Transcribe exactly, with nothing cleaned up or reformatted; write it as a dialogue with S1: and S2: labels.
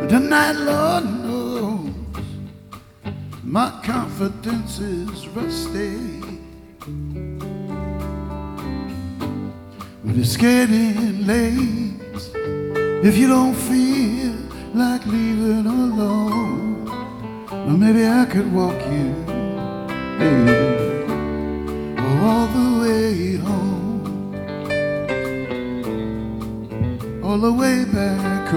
S1: Tonight, Lord knows, my confidence is rusty. But it's getting late. If you don't feel like leaving alone, well, maybe I could walk you, baby, all the way home, all the way back